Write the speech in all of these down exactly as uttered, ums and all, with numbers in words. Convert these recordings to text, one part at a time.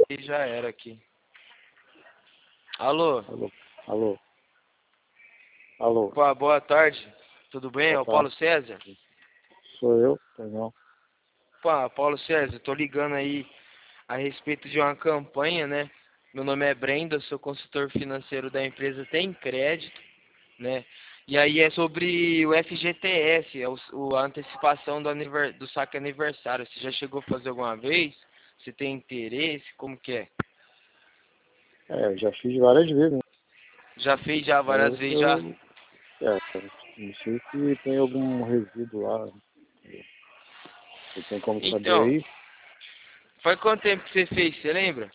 E já era aqui. Alô? Alô? Alô? Alô? Pô, boa tarde. Tudo bem? É Boa o Paulo tarde. César? Sou eu? Pois não. Pô, Paulo César, tô ligando aí a respeito de uma campanha, né? Meu nome é Brenda, sou consultor financeiro da empresa Tem Crédito, né? E aí é sobre o F G T S, é o, o- a antecipação do, aniver, do saque aniversário. Você já chegou a fazer alguma vez? Você tem interesse? Como que é? É, eu já fiz várias vezes, né? Já fez já várias Eu, vezes já? eu, é, não sei se tem algum resíduo lá. Você tem como saber Então, aí? faz quanto tempo que você fez, você lembra?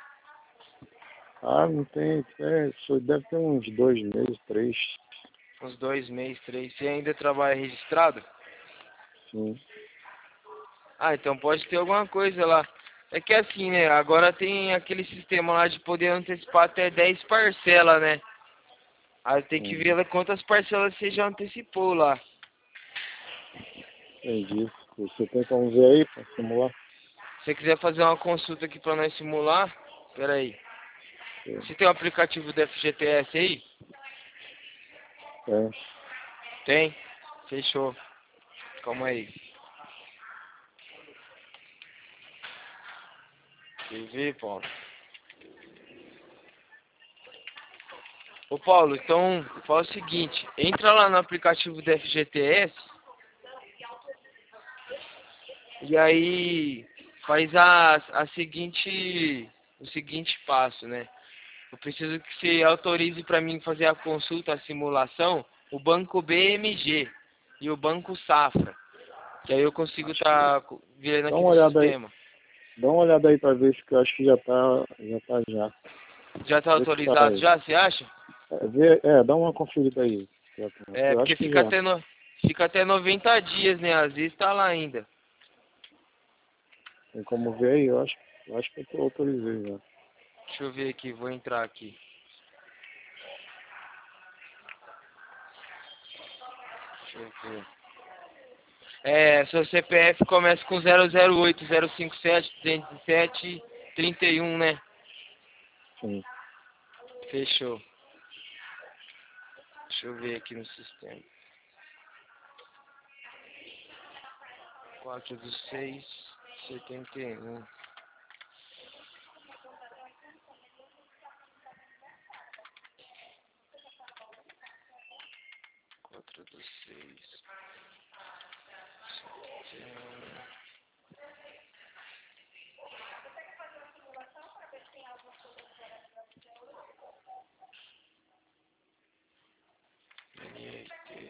Ah, não tem. É, isso deve ter uns dois meses, três. Uns dois meses, três. Você ainda trabalha registrado? Sim. Ah, então pode ter alguma coisa lá. É que assim, né? Agora tem aquele sistema lá de poder antecipar até dez parcelas, né? Aí tem que Uhum. ver quantas parcelas você já antecipou lá. Entendi. Você tem como ver aí para simular? Se você quiser fazer uma consulta aqui pra nós simular, pera aí. É, Você tem o aplicativo do F G T S aí? tem. Tem? Fechou. Calma aí. Quer ver, Paulo? Ô Paulo, então faz o seguinte, entra lá no aplicativo do F G T S e aí faz a, a seguinte, o seguinte passo, né? Eu preciso que você autorize para mim fazer a consulta, a simulação, o banco B M G e o banco Safra, que aí eu consigo Acho que. estar virando Dá uma aquele olhada aí. sistema. Dá uma olhada aí para ver se que eu acho que já tá. Já tá já. Já está Vê se tá autorizado aí. já, você acha? É, vê, é, dá uma conferida aí. Já tá. É, Eu porque acho que fica já. até, no, fica até noventa dias, né? Às vezes tá lá ainda. Tem como ver aí? Eu acho, eu acho que eu tô- autorizei já. Deixa eu ver aqui, vou entrar aqui. Deixa eu ver. É, seu C P F começa com zero zero oito zero cinco sete trezentos e sete trinta e um, né? Sim. Fechou. Deixa eu ver aqui no sistema. quatro do seis, setenta e um. quatro do seis, setenta e um. N R T.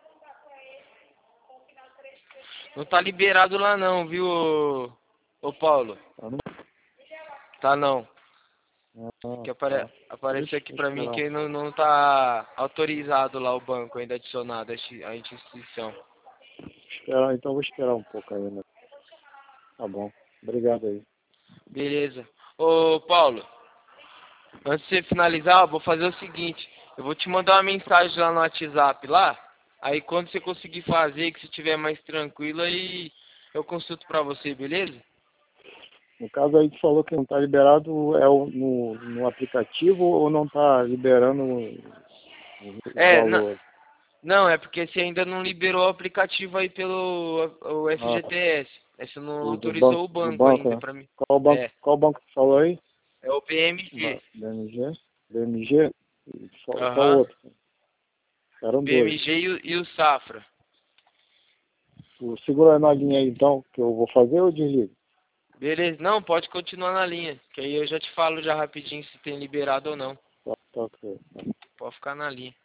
Não tá liberado lá não, viu, ô, ô Paulo? Tá no... Tá não. Ah, Que apare... tá. apareceu Deixa aqui eu pra mim esperar. que não, não tá autorizado lá o banco ainda adicionado a esti- a instituição. Esperar, então vou esperar um pouco ainda. Tá bom. Obrigado aí. Beleza. Ô Paulo, antes de você finalizar, eu vou fazer o seguinte, eu vou te mandar uma mensagem lá no WhatsApp lá, aí quando você conseguir fazer, que você estiver mais tranquilo, aí eu consulto pra você, beleza? No caso aí, tu falou que não tá liberado é o, no, no aplicativo ou não tá liberando o, o É, na- valor? não, é porque você ainda não liberou o aplicativo aí pelo o Ah, F G T S. Aí você não o do autorizou banco, o do banco banco, ainda né? pra mim. Qual banco, É, qual banco tu falou aí? é o B M G. Ba- B M G? B M G? E Qual, qual Aham. outro? Eram dois. B M G e o, e o Safra. Tu segura na linha aí então, que eu vou fazer ou desligo? Beleza? Não, pode continuar na linha. Que aí eu já te falo já rapidinho se tem liberado ou não. Tá, tá, ok. Pode ficar na linha.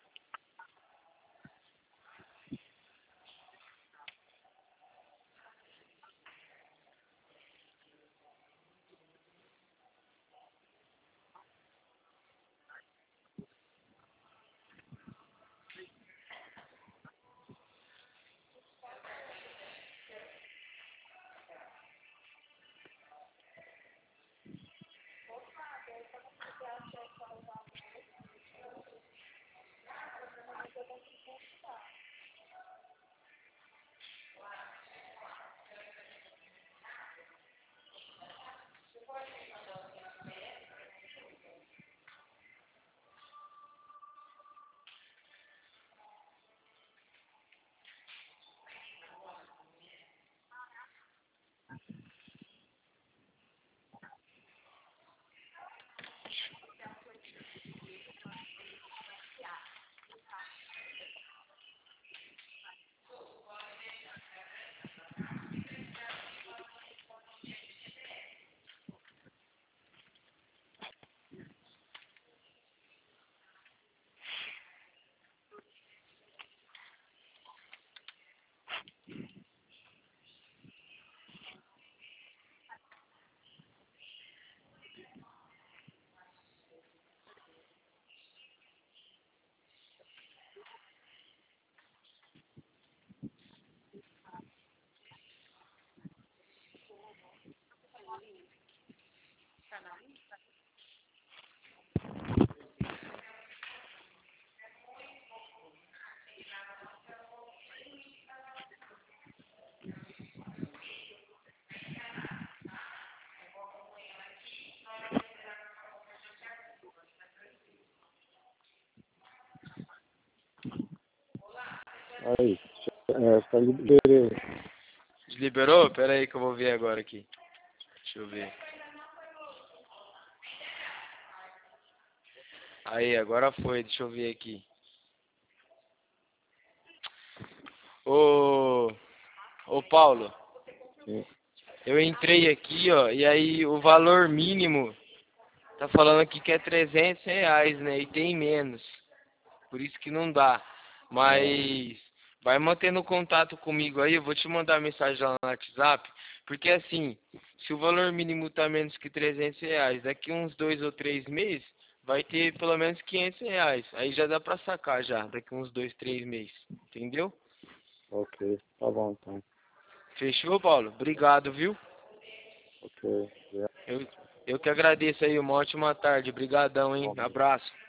Aí, é, tá liberei. Liberou? Pera aí que eu vou ver agora aqui. Deixa eu ver. Aí, agora foi, deixa eu ver aqui. Ô, ô Paulo, Sim. eu entrei aqui, ó, e aí o valor mínimo tá falando aqui que é trezentos reais, né? E tem menos. Por isso que não dá. Mas vai mantendo contato comigo aí, eu vou te mandar mensagem lá no WhatsApp. Porque assim, se o valor mínimo tá menos que trezentos reais, daqui uns dois ou três meses, vai ter pelo menos quinhentos reais. Aí já dá pra sacar já, daqui uns dois, três meses. Entendeu? Ok, tá bom então. Fechou, Paulo? Obrigado, viu? Ok. Eu, eu que agradeço aí, uma ótima tarde. Obrigadão, hein? Bom. Abraço.